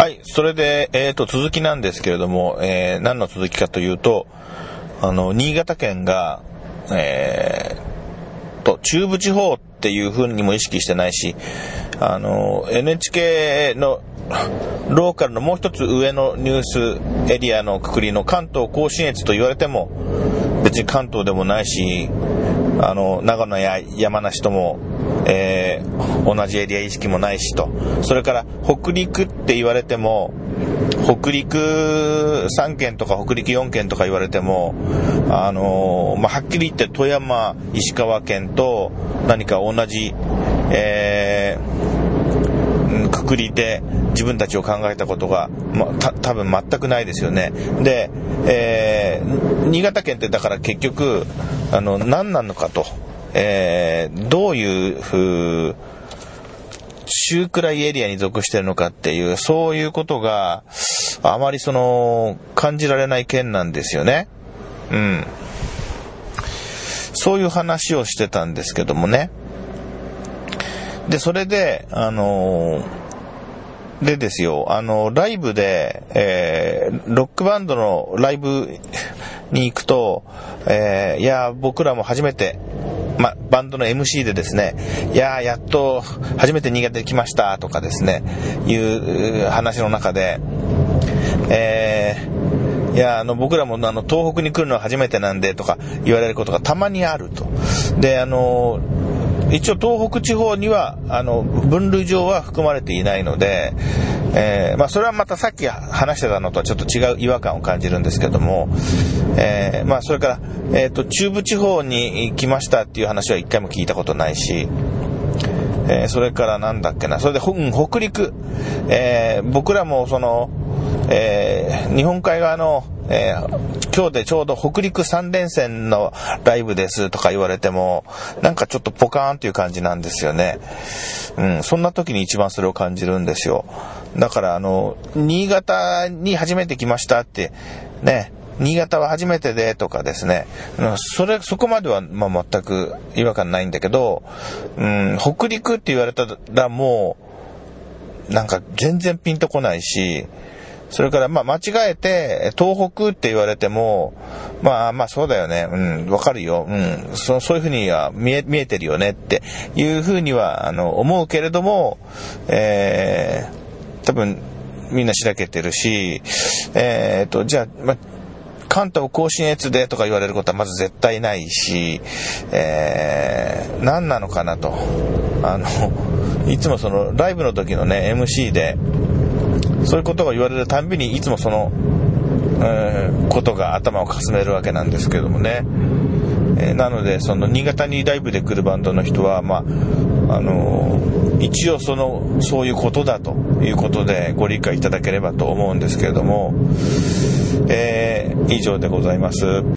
はい、それで、続きなんですけれども、何の続きかというと、新潟県が、中部地方っていう風にも意識してないし、NHK のローカルのもう一つ上のニュースエリアのくくりの関東甲信越と言われても、別に関東でもないし、長野や山梨とも、同じエリア意識もないしと。それから北陸って言われても、北陸3県とか北陸4県とか言われても、はっきり言って富山、石川県と何か同じ、くくりで自分たちを考えたことが、多分全くないですよね。で、新潟県ってだから結局何なのかと、どういう中くらいエリアに属しているのかっていう、そういうことがあまり感じられない県なんですよね。そういう話をしてたんですけどもね。で、それででですよ、ライブで、ロックバンドのライブに行くと、いや僕らも初めて、バンドの MC でですね、やっと初めて新潟に来ましたとかですね、いう話の中で、僕らも東北に来るのは初めてなんでとか言われることがたまにあると。で、一応東北地方には分類上は含まれていないので、それはまたさっき話してたのとはちょっと違う違和感を感じるんですけども、それから、中部地方に来ましたっていう話は一回も聞いたことないし、それからなんだっけな、それで、北陸、僕らも日本海側の、今日でちょうど北陸3連戦のライブですとか言われても、なんかちょっとポカーンっていう感じなんですよね。そんな時に一番それを感じるんですよ。だから新潟に初めて来ましたってね、新潟は初めてでとかですね、そこまでは全く違和感ないんだけど、北陸って言われたらもうなんか全然ピンとこないし、それから間違えて東北って言われてもそうだよね、わかるよ、そういうふうには見えてるよねっていうふうには思うけれども、多分みんなしらけてるし、じゃあ関東甲信越でとか言われることはまず絶対ないし、何なのかなと、いつもライブの時のね MC でそういうことが言われるたんびにいつもことが頭をかすめるわけなんですけどもね。なので新潟にライブで来るバンドの人は一応そういうことだということでご理解いただければと思うんですけれども、以上でございます。